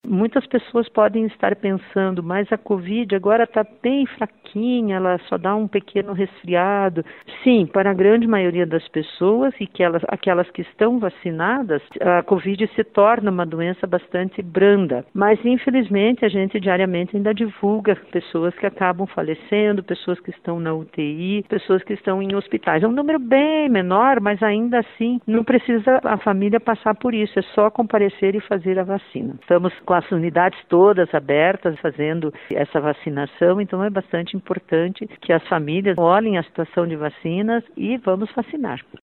Muitas pessoas podem estar pensando, mas a Covid agora está bem fraquinha, ela só dá um pequeno resfriado. Sim, para a grande maioria das pessoas e aquelas que estão vacinadas, a Covid se torna uma doença bastante branda. Mas, infelizmente, a gente diariamente ainda divulga pessoas que acabam falecendo, pessoas que estão na UTI, pessoas que estão em hospitais. É um número bem menor, mas ainda assim não precisa a família passar por isso, é só comparecer e fazer a vacina. Estamos com as unidades todas abertas fazendo essa vacinação, então é bastante importante que as famílias olhem a situação de vacinas e vamos vacinar.